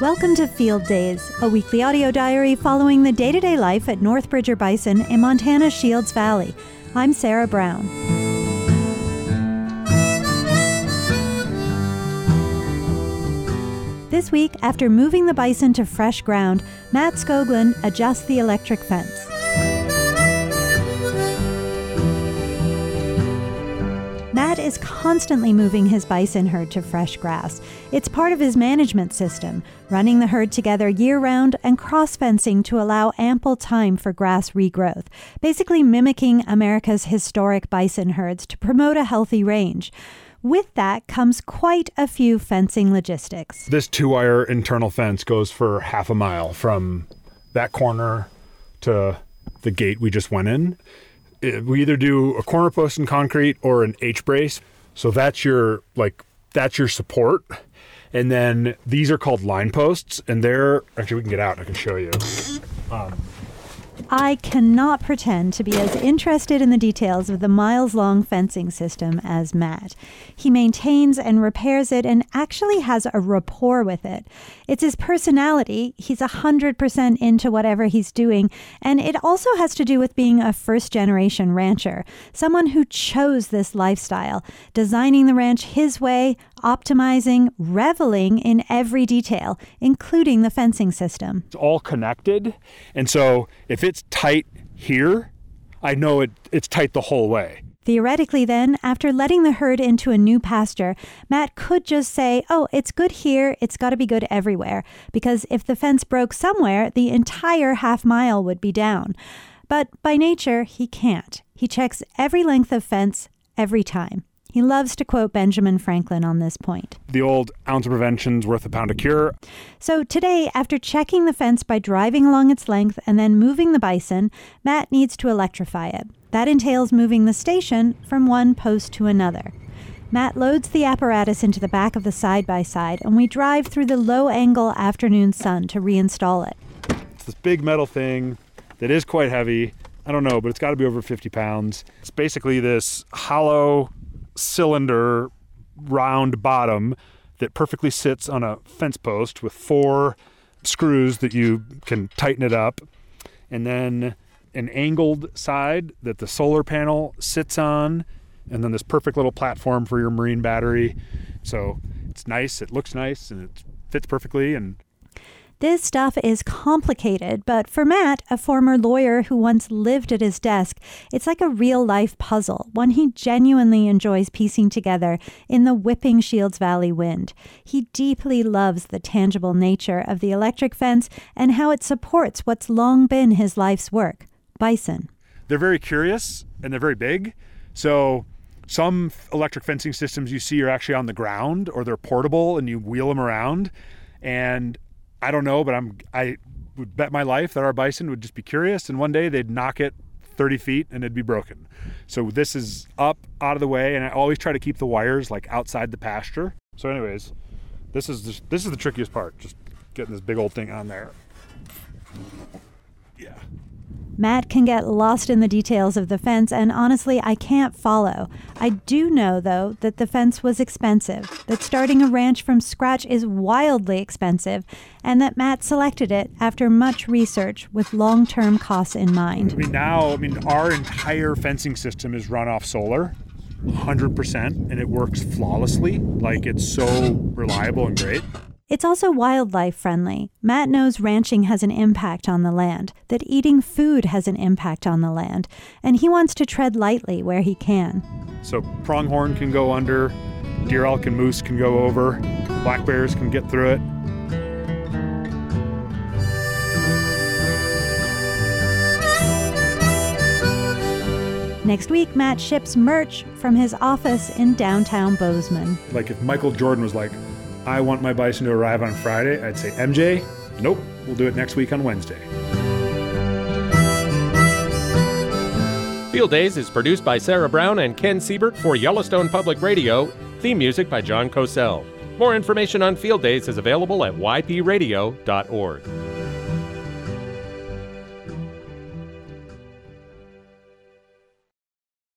Welcome to Field Days, a weekly audio diary following the day-to-day life at North Bridger Bison in Montana's Shields Valley. I'm Sarah Brown. This week, after moving the bison to fresh ground, Matt Skoglund adjusts the electric fence. Matt is constantly moving his bison herd to fresh grass. It's part of his management system, running the herd together year-round and cross-fencing to allow ample time for grass regrowth, basically mimicking America's historic bison herds to promote a healthy range. With that comes quite a few fencing logistics. This 2-wire internal fence goes for half a mile from that corner to the gate we just went in. We either do a corner post in concrete or an H-brace. So that's your support. And then these are called line posts, and actually we can get out, I can show you. I cannot pretend to be as interested in the details of the miles-long fencing system as Matt. He maintains and repairs it and actually has a rapport with it. It's his personality. He's 100% into whatever he's doing, and it also has to do with being a first-generation rancher, someone who chose this lifestyle, designing the ranch his way, optimizing, reveling in every detail, including the fencing system. It's all connected, and so if it's tight here, I know it's tight the whole way. Theoretically then, after letting the herd into a new pasture, Matt could just say, oh, it's good here, it's got to be good everywhere, because if the fence broke somewhere, the entire half mile would be down. But by nature, he can't. He checks every length of fence every time. He loves to quote Benjamin Franklin on this point. The old ounce of prevention's worth a pound of cure. So today, after checking the fence by driving along its length and then moving the bison, Matt needs to electrify it. That entails moving the station from one post to another. Matt loads the apparatus into the back of the side-by-side, and we drive through the low-angle afternoon sun to reinstall it. It's this big metal thing that is quite heavy. I don't know, but it's got to be over 50 pounds. It's basically this hollow cylinder round bottom that perfectly sits on a fence post with 4 screws that you can tighten it up, and then an angled side that the solar panel sits on, and then this perfect little platform for your marine battery. So it's nice, it looks nice, and it fits perfectly. And this stuff is complicated, but for Matt, a former lawyer who once lived at his desk, it's like a real-life puzzle, one he genuinely enjoys piecing together in the whipping Shields Valley wind. He deeply loves the tangible nature of the electric fence and how it supports what's long been his life's work, bison. They're very curious, and they're very big. So some electric fencing systems you see are actually on the ground, or they're portable, and you wheel them around. And I don't know, but I would bet my life that our bison would just be curious, and one day they'd knock it 30 feet and it'd be broken. So this is up, out of the way, and I always try to keep the wires like outside the pasture. So anyways, this is the trickiest part, just getting this big old thing on there. Yeah. Matt can get lost in the details of the fence, and honestly, I can't follow. I do know, though, that the fence was expensive, that starting a ranch from scratch is wildly expensive, and that Matt selected it after much research with long-term costs in mind. Our entire fencing system is run off solar, 100%, and it works flawlessly. Like, it's so reliable and great. It's also wildlife friendly. Matt knows ranching has an impact on the land, that eating food has an impact on the land, and he wants to tread lightly where he can. So pronghorn can go under, deer, elk, and moose can go over, black bears can get through it. Next week, Matt ships merch from his office in downtown Bozeman. Like if Michael Jordan was like, I want my bison to arrive on Friday, I'd say, MJ, nope, we'll do it next week on Wednesday. Field Days is produced by Sarah Brown and Ken Siebert for Yellowstone Public Radio. Theme music by John Cosell. More information on Field Days is available at ypradio.org.